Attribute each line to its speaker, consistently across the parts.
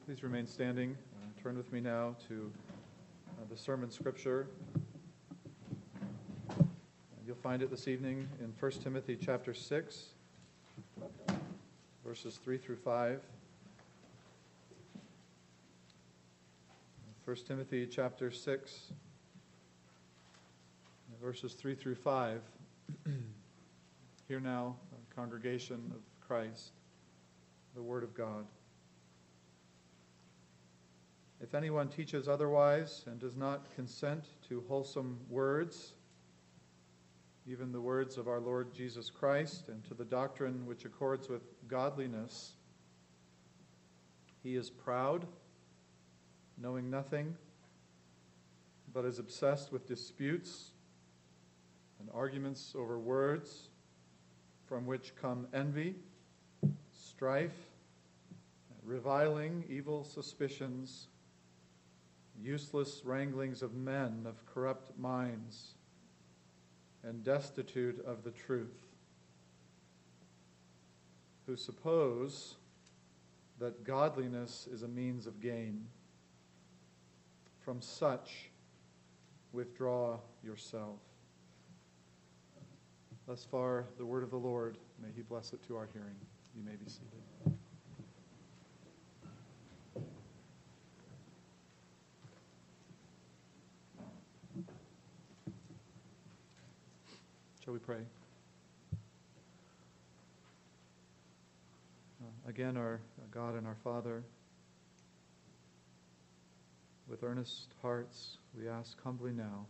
Speaker 1: Please remain standing. Turn with me now to the sermon scripture. You'll find it this evening in 1 Timothy chapter 6, verses 3 through 5. 1 Timothy chapter 6, verses 3 through 5. Hear now, congregation of Christ, the word of God. If anyone teaches otherwise and does not consent to wholesome words, even the words of our Lord Jesus Christ, and to the doctrine which accords with godliness, he is proud, knowing nothing, but is obsessed with disputes and arguments over words, from which come envy, strife, reviling, evil suspicions, useless wranglings of men of corrupt minds, and destitute of the truth, who suppose that godliness is a means of gain. From such, withdraw yourself. Thus far, the word of the Lord. May he bless it to our hearing. You may be seated. Shall we pray? Again, our God and our Father, with earnest hearts, we ask humbly now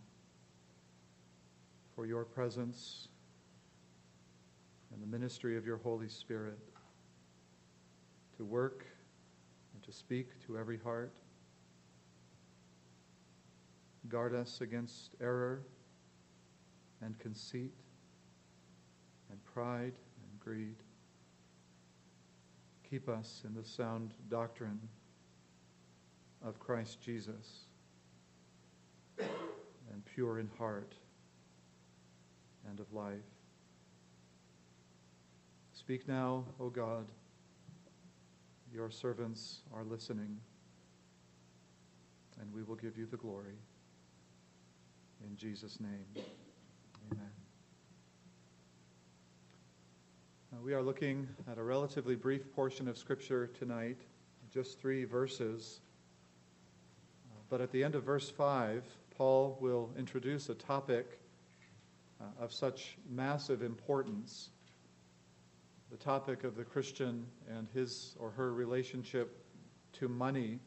Speaker 1: for your presence and the ministry of your Holy Spirit to work and to speak to every heart. Guard us against error and conceit and pride and greed. Keep us in the sound doctrine of Christ Jesus, and pure in heart and of life. Speak now, O God. Your servants are listening, and we will give you the glory. In Jesus' name, amen. We are looking at a relatively brief portion of Scripture tonight, just 3 verses. But at the end of verse 5, Paul will introduce a topic of such massive importance, the topic of the Christian and his or her relationship to money.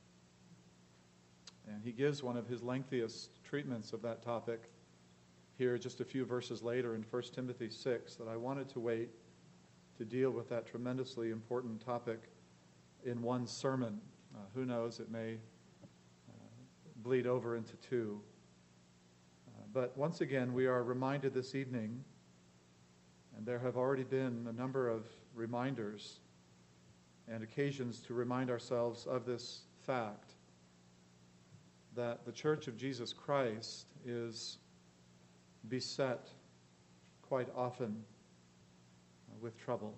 Speaker 1: And he gives one of his lengthiest treatments of that topic here just a few verses later in 1 Timothy 6, that I wanted to wait to deal with that tremendously important topic in one sermon. Who knows, it may bleed over into 2. But once again, we are reminded this evening, and there have already been a number of reminders and occasions to remind ourselves of this fact, that the Church of Jesus Christ is beset quite often with trouble,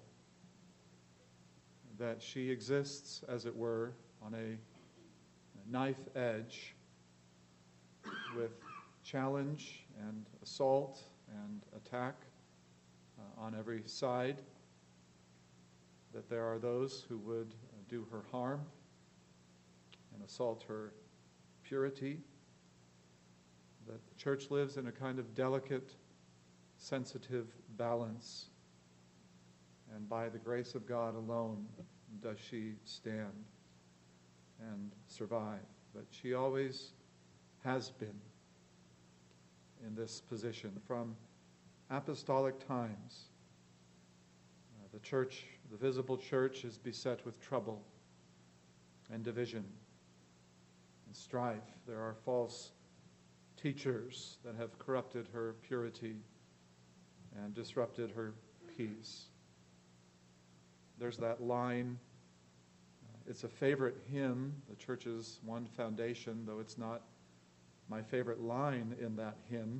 Speaker 1: that she exists, as it were, on a knife edge with challenge and assault and attack on every side, that there are those who would do her harm and assault her purity, that the church lives in a kind of delicate, sensitive balance, and by the grace of God alone does she stand and survive. But she always has been in this position from apostolic times. The church, the visible church, is beset with trouble and division and strife. There are false teachers that have corrupted her purity and disrupted her peace. There's that line, it's a favorite hymn, the church's one foundation, though it's not my favorite line in that hymn.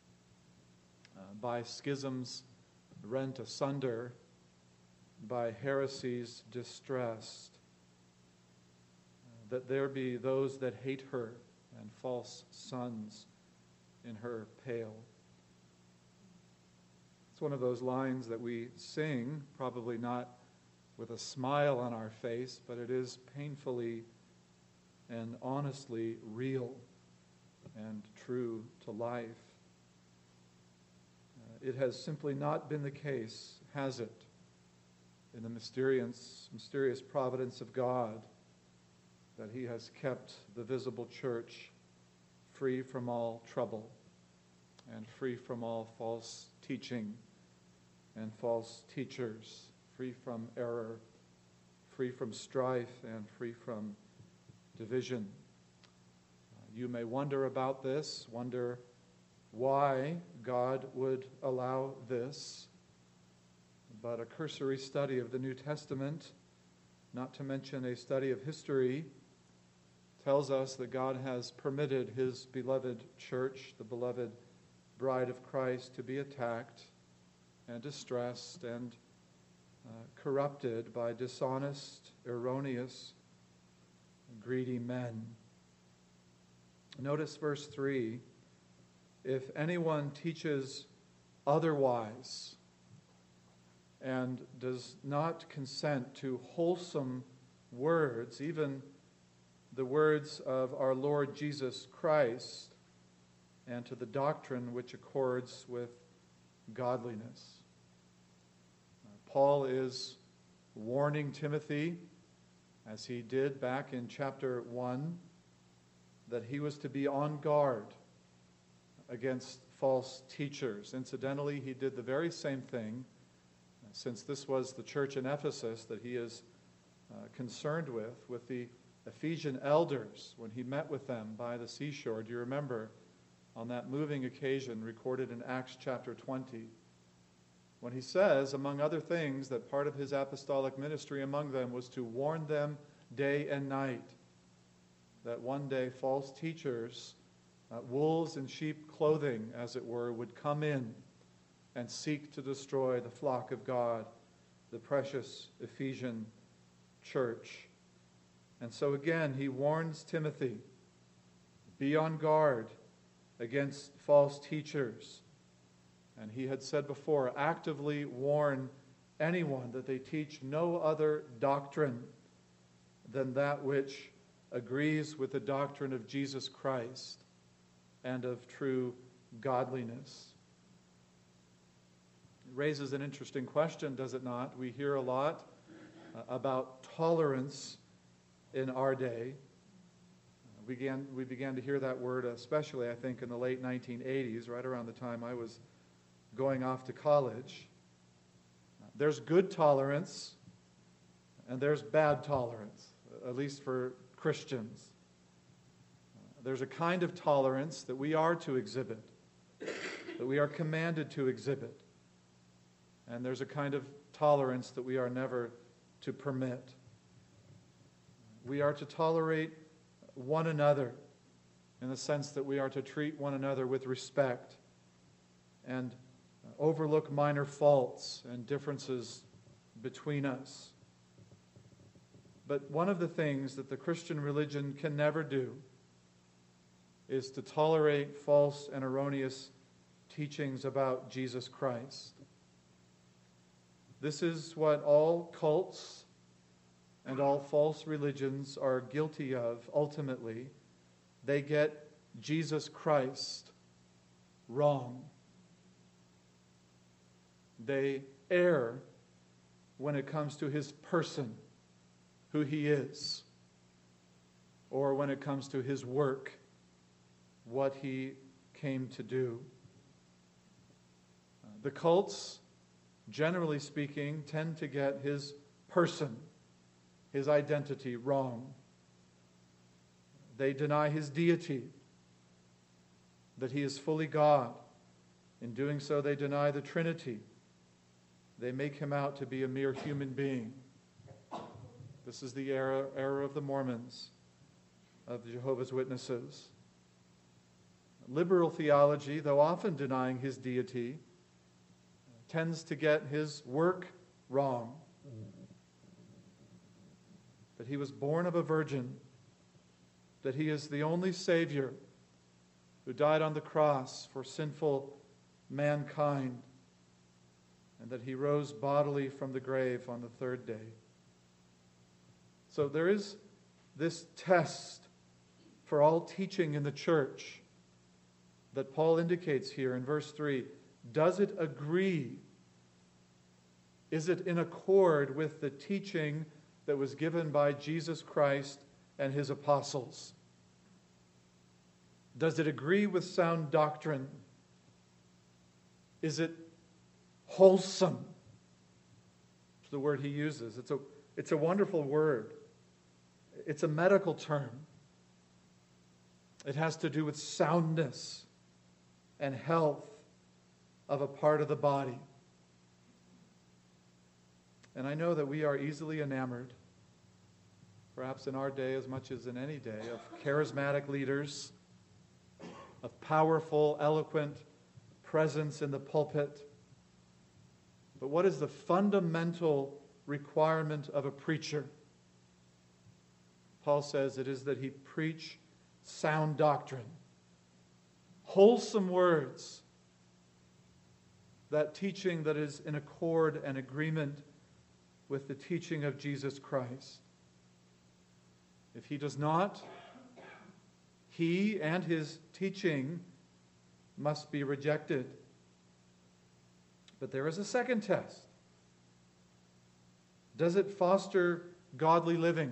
Speaker 1: By schisms rent asunder, by heresies distressed, that there be those that hate her and false sons in her pale. It's one of those lines that we sing, probably not with a smile on our face, but it is painfully and honestly real and true to life. It has simply not been the case, has it, in the mysterious providence of God, that he has kept the visible church free from all trouble and free from all false teaching and false teachers, free from error, free from strife, and free from division. You may wonder about this, wonder why God would allow this, but a cursory study of the New Testament, not to mention a study of history, tells us that God has permitted his beloved church, the beloved bride of Christ, to be attacked and distressed and corrupted by dishonest, erroneous, greedy men. Notice verse 3, if anyone teaches otherwise and does not consent to wholesome words, even the words of our Lord Jesus Christ, and to the doctrine which accords with godliness. Paul is warning Timothy, as he did back in chapter 1, that he was to be on guard against false teachers. Incidentally, he did the very same thing, since this was the church in Ephesus that he is concerned with the Ephesian elders when he met with them by the seashore. Do you remember on that moving occasion recorded in Acts chapter 20, when he says, among other things, that part of his apostolic ministry among them was to warn them day and night that one day false teachers, wolves in sheep clothing, as it were, would come in and seek to destroy the flock of God, the precious Ephesian church. And so again, he warns Timothy, be on guard against false teachers. And he had said before, actively warn anyone that they teach no other doctrine than that which agrees with the doctrine of Jesus Christ and of true godliness. It raises an interesting question, does it not? We hear a lot about tolerance in our day. We began to hear that word, especially, I think, in the late 1980s, right around the time I was going off to college. There's good tolerance, and there's bad tolerance, at least for Christians. There's a kind of tolerance that we are to exhibit, that we are commanded to exhibit. And there's a kind of tolerance that we are never to permit. We are to tolerate one another in the sense that we are to treat one another with respect and overlook minor faults and differences between us. But one of the things that the Christian religion can never do is to tolerate false and erroneous teachings about Jesus Christ. This is what all cults and all false religions are guilty of ultimately. They get Jesus Christ wrong. They err when it comes to his person, who he is, or when it comes to his work, what he came to do. The cults, generally speaking, tend to get his person, his identity wrong. They deny his deity, that he is fully God. In doing so, they deny the Trinity. They make him out to be a mere human being. This is the error of the Mormons, of the Jehovah's Witnesses. Liberal theology, though often denying his deity, tends to get his work wrong. That he was born of a virgin, that he is the only Savior who died on the cross for sinful mankind, and that he rose bodily from the grave on the third day. So there is this test for all teaching in the church that Paul indicates here in verse 3. Does it agree? Is it in accord with the teaching that was given by Jesus Christ and his apostles? Does it agree with sound doctrine? Is it wholesome? It's the word he uses. It's a wonderful word. It's a medical term. It has to do with soundness and health of a part of the body. And I know that we are easily enamored, perhaps in our day as much as in any day, of charismatic leaders, of powerful, eloquent presence in the pulpit. But what is the fundamental requirement of a preacher? Paul says it is that he preach sound doctrine, wholesome words, that teaching that is in accord and agreement with the teaching of Jesus Christ. If he does not, he and his teaching must be rejected. But there is a second test. Does it foster godly living?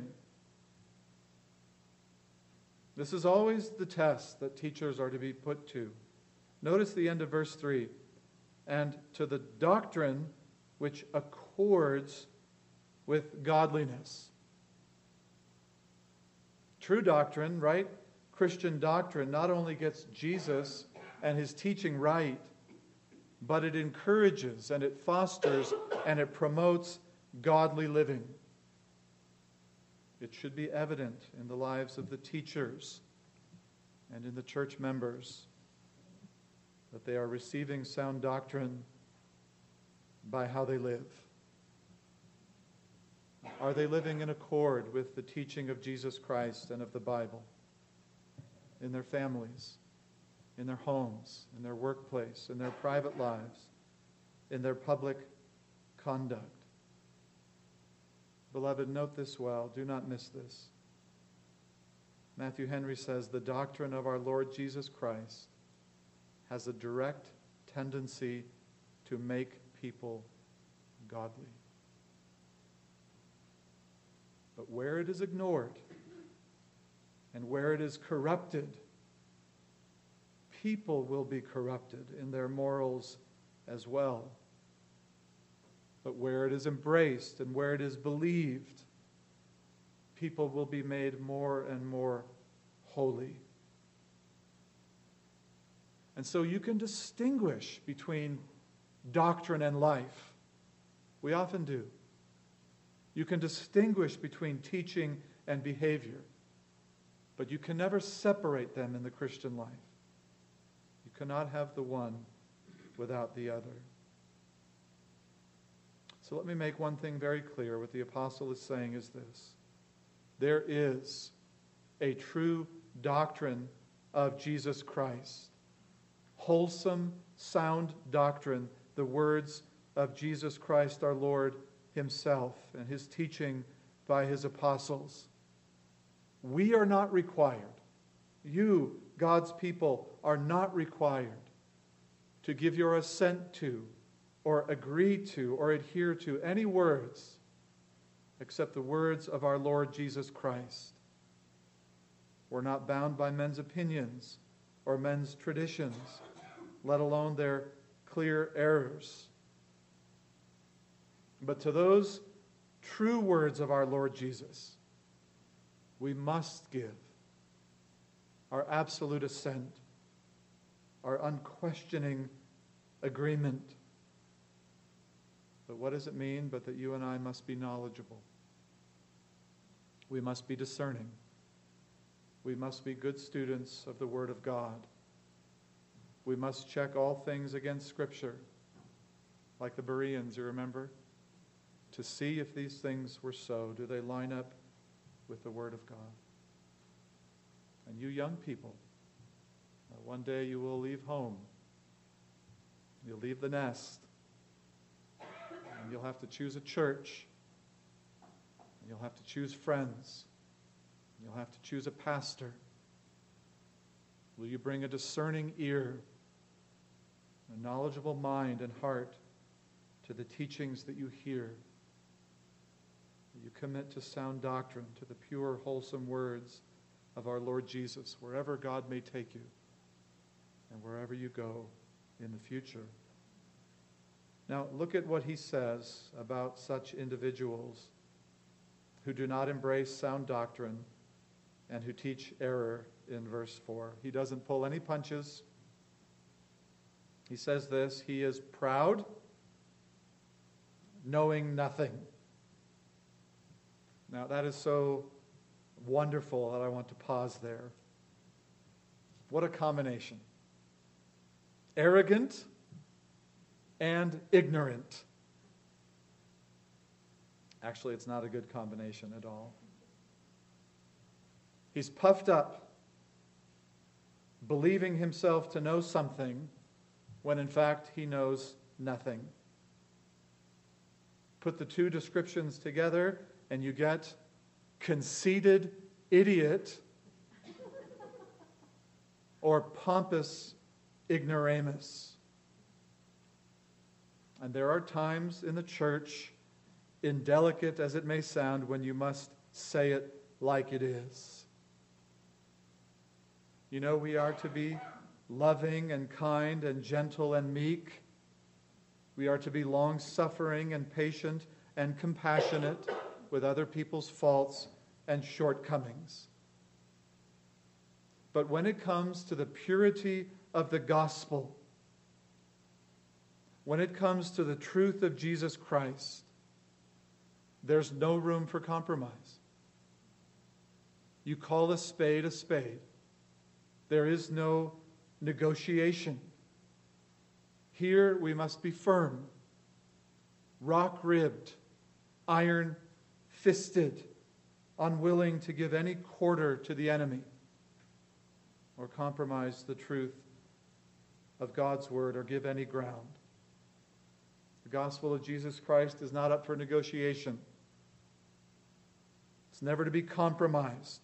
Speaker 1: This is always the test that teachers are to be put to. Notice the end of verse 3. And to the doctrine which accords with godliness. True doctrine, right? Christian doctrine not only gets Jesus and his teaching right, but it encourages and it fosters and it promotes godly living. It should be evident in the lives of the teachers and in the church members that they are receiving sound doctrine by how they live. Are they living in accord with the teaching of Jesus Christ and of the Bible? In their families, in their homes, in their workplace, in their private lives, in their public conduct. Beloved, note this well. Do not miss this. Matthew Henry says, the doctrine of our Lord Jesus Christ has a direct tendency to make people godly. But where it is ignored and where it is corrupted, people will be corrupted in their morals as well. But where it is embraced and where it is believed, people will be made more and more holy. And so you can distinguish between doctrine and life. We often do. You can distinguish between teaching and behavior, but you can never separate them in the Christian life. You cannot have the one without the other. So let me make one thing very clear. What the apostle is saying is this. There is a true doctrine of Jesus Christ. Wholesome, sound doctrine, the words of Jesus Christ our Lord himself and his teaching by his apostles. We are not required. You, God's people, are not required to give your assent to or agree to or adhere to any words except the words of our Lord Jesus Christ. We're not bound by men's opinions or men's traditions, let alone their clear errors. But to those true words of our Lord Jesus, we must give our absolute assent, our unquestioning agreement. But what does it mean but that you and I must be knowledgeable? We must be discerning. We must be good students of the Word of God. We must check all things against Scripture, like the Bereans, you remember? To see if these things were so. Do they line up with the Word of God? And you young people, one day you will leave home. You'll leave the nest. And you'll have to choose a church. And you'll have to choose friends. And you'll have to choose a pastor. Will you bring a discerning ear, a knowledgeable mind and heart to the teachings that you hear? Will you commit to sound doctrine, to the pure, wholesome words of our Lord Jesus, wherever God may take you and wherever you go in the future? Now, look at what he says about such individuals who do not embrace sound doctrine and who teach error in verse 4. He doesn't pull any punches. He says this: he is proud, knowing nothing. Now, that is so wonderful that I want to pause there. What a combination. Arrogant and ignorant. Actually, it's not a good combination at all. He's puffed up, believing himself to know something when in fact he knows nothing. Put the two descriptions together and you get conceited idiot or pompous ignoramus. And there are times in the church, indelicate as it may sound, when you must say it like it is. You know, we are to be loving and kind and gentle and meek. We are to be long-suffering and patient and compassionate with other people's faults and shortcomings. But when it comes to the purity of the gospel, when it comes to the truth of Jesus Christ, there's no room for compromise. You call a spade a spade. There is no negotiation. Here we must be firm, rock-ribbed, iron-fisted, unwilling to give any quarter to the enemy or compromise the truth of God's word or give any ground. The gospel of Jesus Christ is not up for negotiation. It's never to be compromised.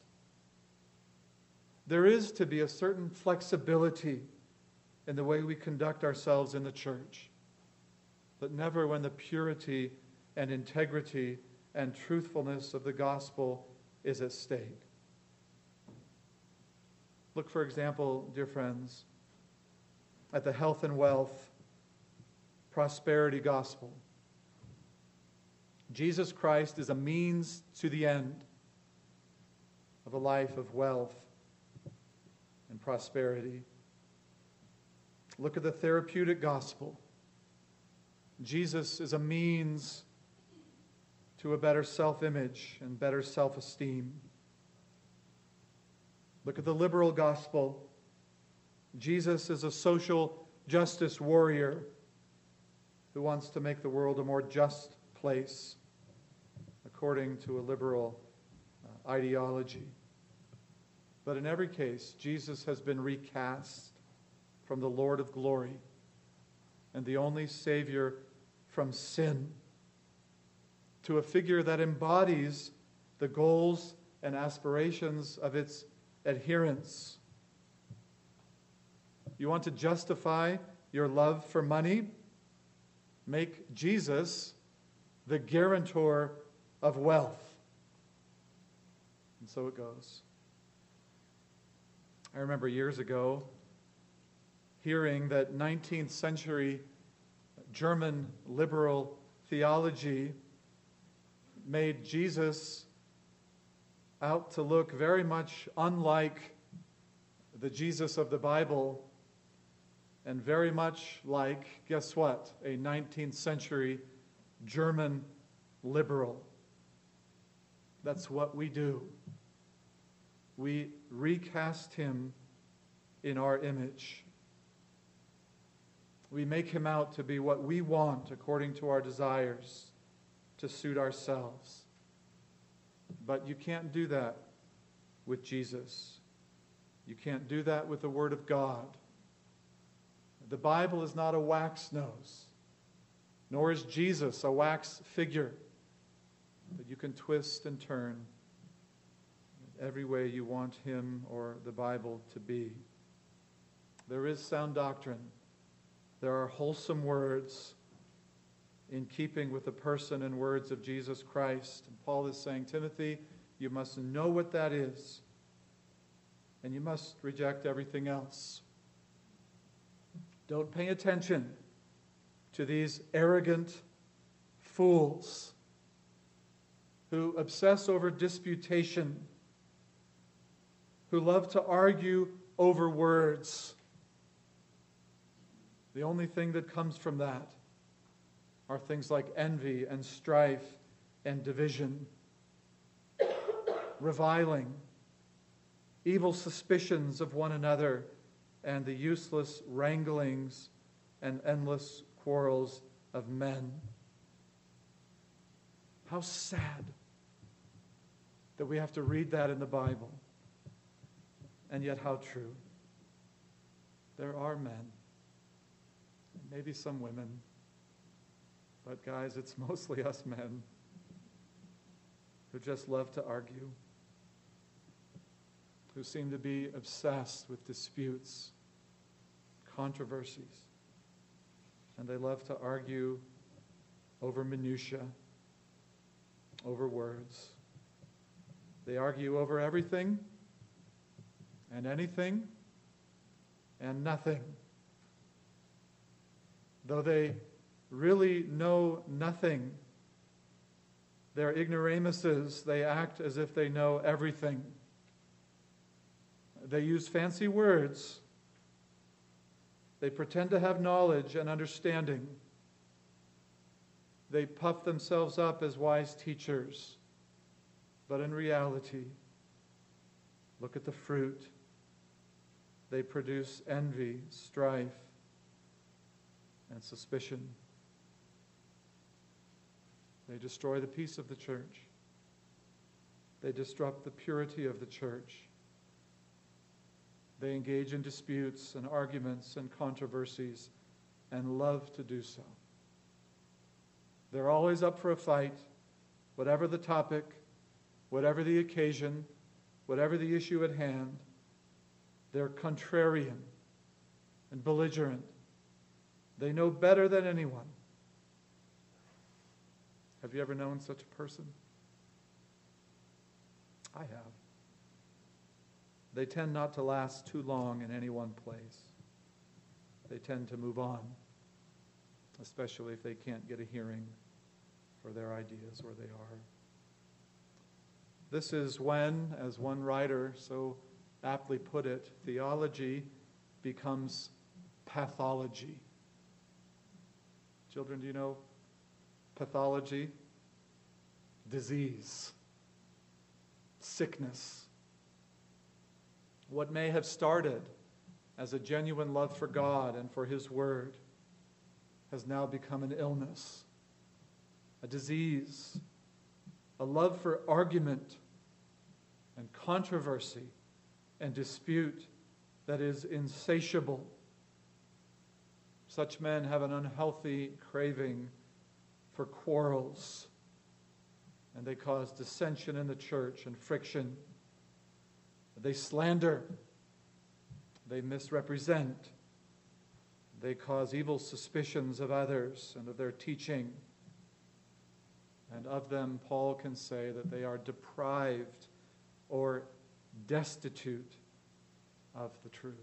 Speaker 1: There is to be a certain flexibility in the way we conduct ourselves in the church, but never when the purity and integrity and truthfulness of the gospel is at stake. Look, for example, dear friends, at the health and wealth, prosperity gospel. Jesus Christ is a means to the end of a life of wealth and prosperity. Look at the therapeutic gospel. Jesus is a means to a better self-image and better self-esteem. Look at the liberal gospel. Jesus is a social justice warrior who wants to make the world a more just place according to a liberal ideology. But in every case, Jesus has been recast from the Lord of glory and the only Savior from sin to a figure that embodies the goals and aspirations of its adherents. You want to justify your love for money? Make Jesus the guarantor of wealth. And so it goes. I remember years ago hearing that 19th century German liberal theology made Jesus out to look very much unlike the Jesus of the Bible and very much like, guess what, a 19th century German liberal. That's what we do. We recast him in our image. We make him out to be what we want according to our desires to suit ourselves. But you can't do that with Jesus. You can't do that with the Word of God. The Bible is not a wax nose, nor is Jesus a wax figure that you can twist and turn every way you want him or the Bible to be. There is sound doctrine. There are wholesome words in keeping with the person and words of Jesus Christ. And Paul is saying, Timothy, you must know what that is, and you must reject everything else. Don't pay attention to these arrogant fools who obsess over disputation, who love to argue over words. The only thing that comes from that are things like envy and strife and division, reviling, evil suspicions of one another, and the useless wranglings and endless quarrels of men. How sad that we have to read that in the Bible. And yet how true. There are men, maybe some women, but guys, it's mostly us men who just love to argue, who seem to be obsessed with disputes, controversies, and they love to argue over minutia, over words. They argue over everything and anything and nothing. Though they really know nothing, they're ignoramuses. They act as if they know everything. They use fancy words. They pretend to have knowledge and understanding. They puff themselves up as wise teachers. But in reality, look at the fruit. They produce envy, strife, and suspicion. They destroy the peace of the church. They disrupt the purity of the church. They engage in disputes and arguments and controversies and love to do so. They're always up for a fight, whatever the topic, whatever the occasion, whatever the issue at hand. They're contrarian and belligerent. They know better than anyone. Have you ever known such a person? I have. They tend not to last too long in any one place. They tend to move on, especially if they can't get a hearing for their ideas where they are. This is when, as one writer so aptly put it, theology becomes pathology. Children, do you know pathology? Disease, sickness. What may have started as a genuine love for God and for His Word has now become an illness, a disease, a love for argument and controversy and dispute that is insatiable. Such men have an unhealthy craving for quarrels, and they cause dissension in the church and friction. They slander, they misrepresent, they cause evil suspicions of others and of their teaching. And of them, Paul can say that they are deprived or destitute of the truth.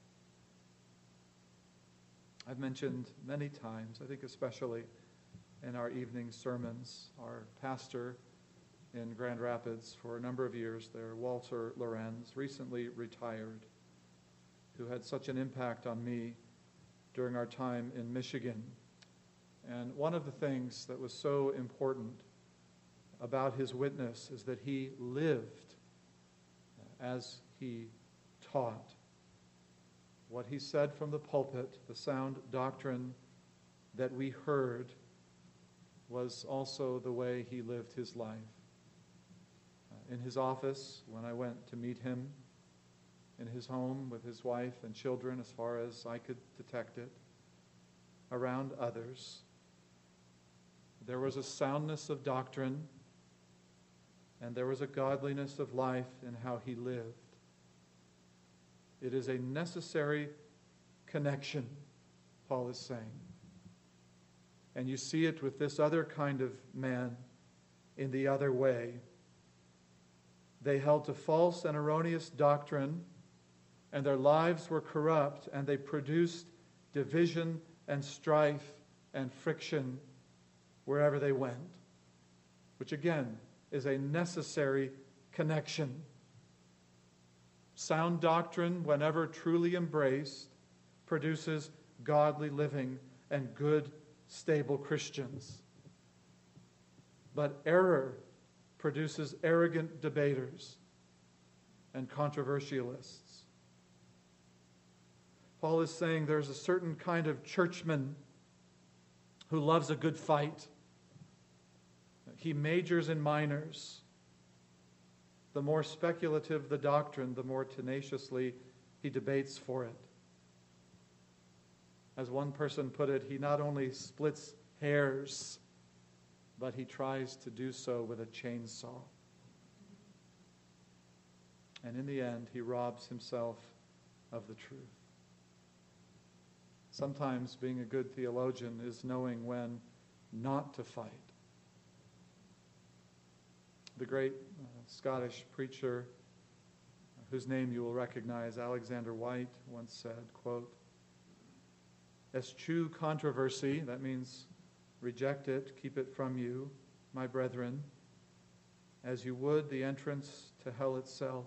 Speaker 1: I've mentioned many times, I think especially in our evening sermons, our pastor in Grand Rapids for a number of years there, Walter Lorenz, recently retired, who had such an impact on me during our time in Michigan. And one of the things that was so important about his witness is that he lived as he taught. What he said from the pulpit, the sound doctrine that we heard, was also the way he lived his life. In his office, when I went to meet him, in his home with his wife and children, as far as I could detect it, around others. There was a soundness of doctrine, and there was a godliness of life in how he lived. It is a necessary connection, Paul is saying. And you see it with this other kind of man in the other way. They held to false and erroneous doctrine, and their lives were corrupt, and they produced division and strife and friction wherever they went, which again is a necessary connection. Sound doctrine, whenever truly embraced, produces godly living and good, stable Christians. But error produces arrogant debaters and controversialists. Paul is saying there's a certain kind of churchman who loves a good fight. He majors in minors. The more speculative the doctrine, the more tenaciously he debates for it. As one person put it, he not only splits hairs, but he tries to do so with a chainsaw. And in the end, he robs himself of the truth. Sometimes being a good theologian is knowing when not to fight. The great Scottish preacher, whose name you will recognize, Alexander White, once said, quote, "Eschew controversy," that means reject it, keep it from you, my brethren, "as you would the entrance to hell itself.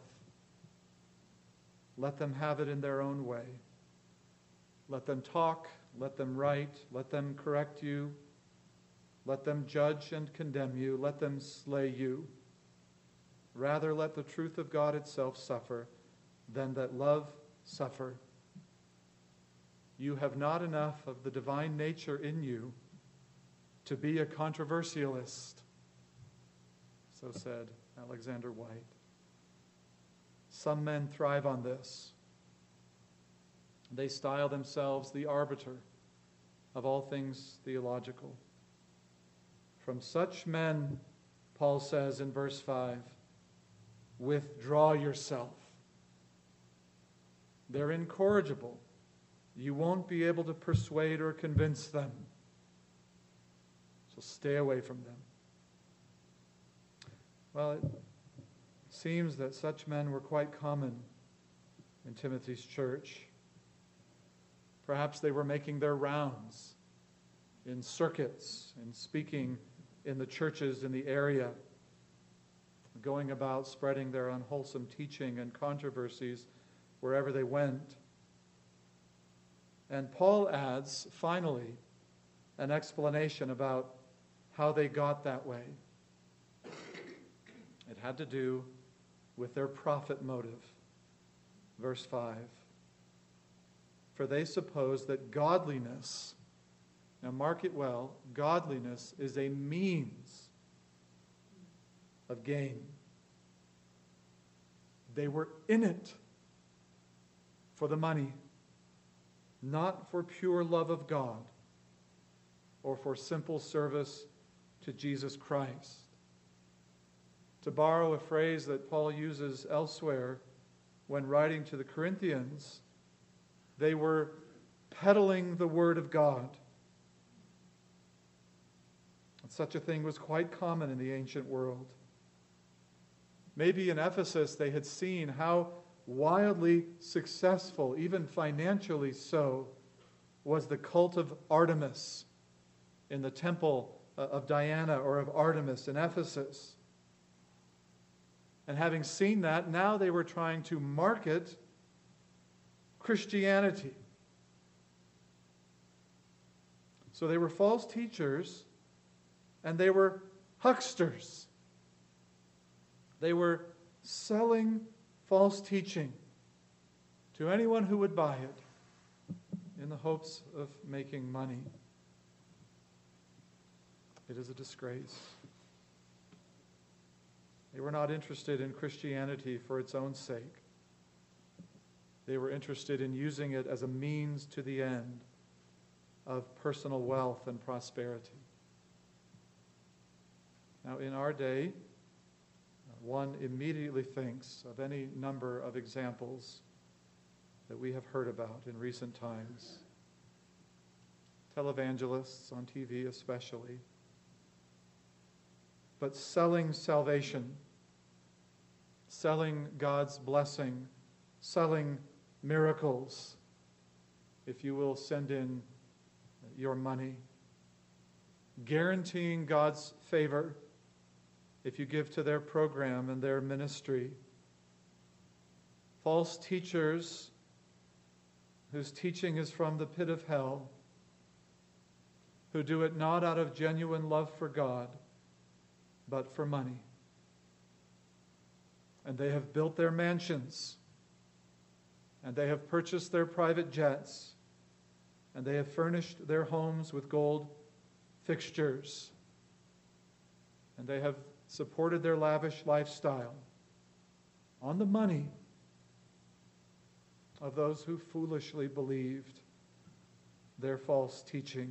Speaker 1: Let them have it in their own way. Let them talk, let them write, let them correct you, let them judge and condemn you, let them slay you. Rather let the truth of God itself suffer than that love suffer. You have not enough of the divine nature in you to be a controversialist," so said Alexander White. Some men thrive on this. They style themselves the arbiter of all things theological. From such men, Paul says in verse 5, withdraw yourself. They're incorrigible. You won't be able to persuade or convince them. So stay away from them. Well, it seems that such men were quite common in Timothy's church. Perhaps they were making their rounds in circuits and speaking in the churches in the area, going about spreading their unwholesome teaching and controversies wherever they went. And Paul adds, finally, an explanation about how they got that way. It had to do with their profit motive. Verse 5. For they suppose that godliness, now mark it well, godliness is a means of gain. They were in it for the money, not for pure love of God or for simple service to Jesus Christ. To borrow a phrase that Paul uses elsewhere when writing to the Corinthians, they were peddling the word of God. And such a thing was quite common in the ancient world. Maybe in Ephesus they had seen how wildly successful, even financially so, was the cult of Artemis in the temple of Diana or of Artemis in Ephesus. And having seen that, now they were trying to market Christianity. So they were false teachers and they were hucksters. They were selling false teaching to anyone who would buy it in the hopes of making money. It is a disgrace. They were not interested in Christianity for its own sake. They were interested in using it as a means to the end of personal wealth and prosperity. Now, in our day, one immediately thinks of any number of examples that we have heard about in recent times. Televangelists on TV especially. But selling salvation, selling God's blessing, selling miracles, if you will send in your money, guaranteeing God's favor if you give to their program and their ministry. False teachers whose teaching is from the pit of hell, who do it not out of genuine love for God, but for money. And they have built their mansions, and they have purchased their private jets, and they have furnished their homes with gold fixtures, and they have supported their lavish lifestyle on the money of those who foolishly believed their false teaching.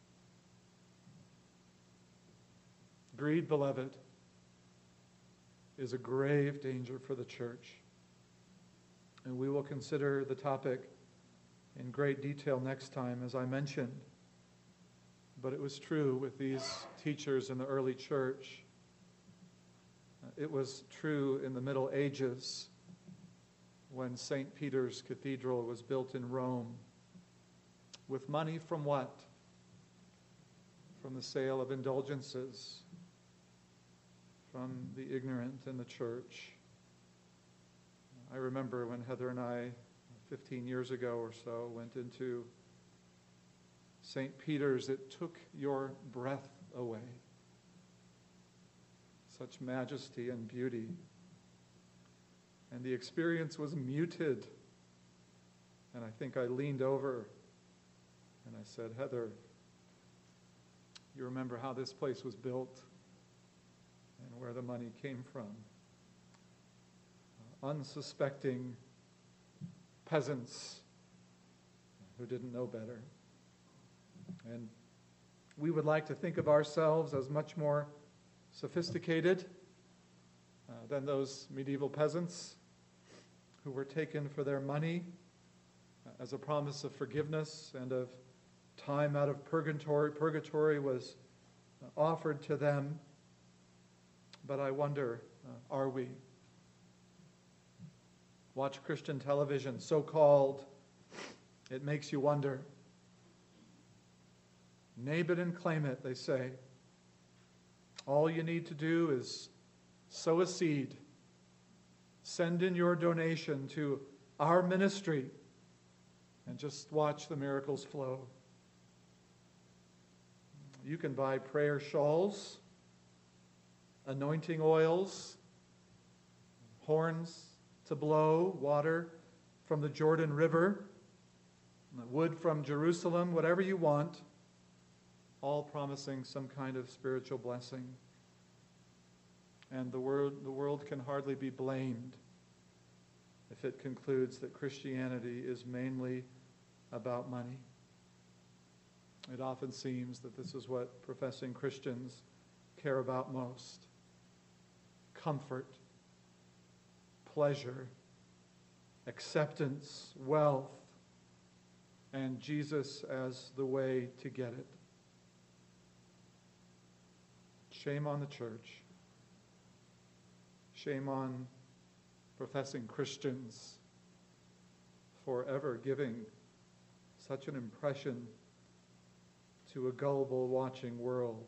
Speaker 1: Greed, beloved, is a grave danger for the church. And we will consider the topic in great detail next time, as I mentioned. But it was true with these teachers in the early church. It was true in the Middle Ages when St. Peter's Cathedral was built in Rome. With money from what? From the sale of indulgences, from the ignorant in the church. I remember when Heather and I, 15 years ago or so, went into St. Peter's, it took your breath away. Such majesty and beauty. And the experience was muted. And I think I leaned over and I said, Heather, you remember how this place was built and where the money came from? Unsuspecting peasants who didn't know better. And we would like to think of ourselves as much more sophisticated than those medieval peasants who were taken for their money as a promise of forgiveness and of time out of purgatory. Purgatory was offered to them. But I wonder, are we? Watch Christian television, so-called. It makes you wonder. Name it and claim it, they say. All you need to do is sow a seed. Send in your donation to our ministry and just watch the miracles flow. You can buy prayer shawls, anointing oils, horns to blow, water from the Jordan River, wood from Jerusalem, whatever you want, all promising some kind of spiritual blessing. And the world can hardly be blamed if it concludes that Christianity is mainly about money. It often seems that this is what professing Christians care about most. Comfort, pleasure, acceptance, wealth, and Jesus as the way to get it. Shame on the church. Shame on professing Christians for ever giving such an impression to a gullible watching world.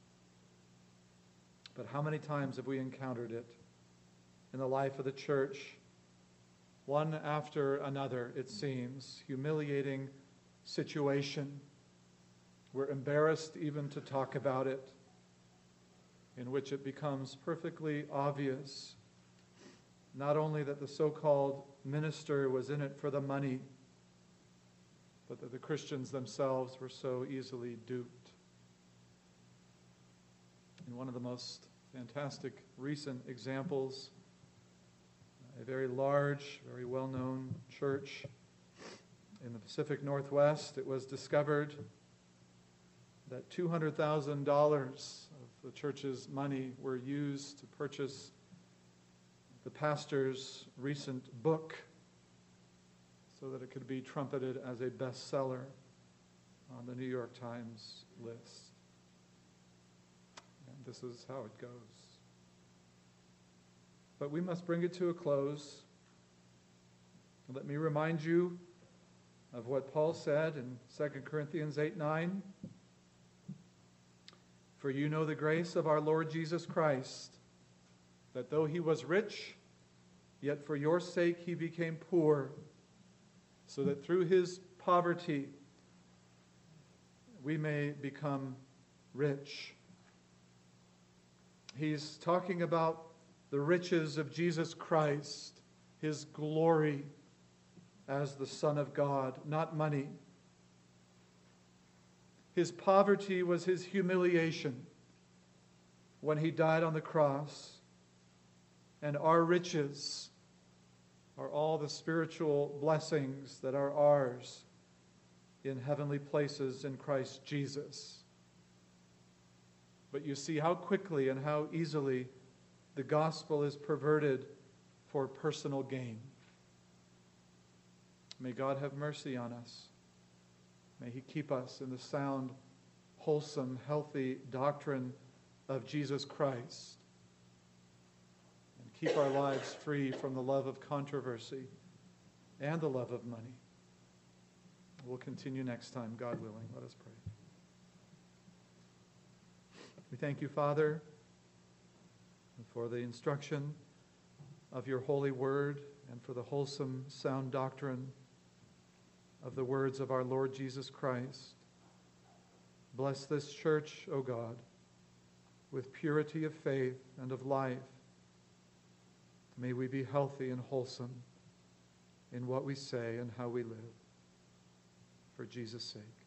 Speaker 1: But how many times have we encountered it in the life of the church? One after another, it seems, humiliating situation. We're embarrassed even to talk about it, in which it becomes perfectly obvious not only that the so-called minister was in it for the money, but that the Christians themselves were so easily duped. In one of the most fantastic recent examples, a very large, very well-known church in the Pacific Northwest. It was discovered that $200,000 of the church's money were used to purchase the pastor's recent book so that it could be trumpeted as a bestseller on the New York Times list. And this is how it goes. But we must bring it to a close. Let me remind you of what Paul said in 2 Corinthians 8:9. For you know the grace of our Lord Jesus Christ, that though he was rich, yet for your sake he became poor, so that through his poverty we may become rich. He's talking about the riches of Jesus Christ, his glory as the Son of God, not money. His poverty was his humiliation when he died on the cross. And our riches are all the spiritual blessings that are ours in heavenly places in Christ Jesus. But you see how quickly and how easily the gospel is perverted for personal gain. May God have mercy on us. May he keep us in the sound, wholesome, healthy doctrine of Jesus Christ. And keep our lives free from the love of controversy and the love of money. We'll continue next time, God willing. Let us pray. We thank you, Father, for the instruction of your holy word and for the wholesome, sound doctrine of the words of our Lord Jesus Christ. Bless this church, O God, with purity of faith and of life. May we be healthy and wholesome in what we say and how we live. For Jesus' sake.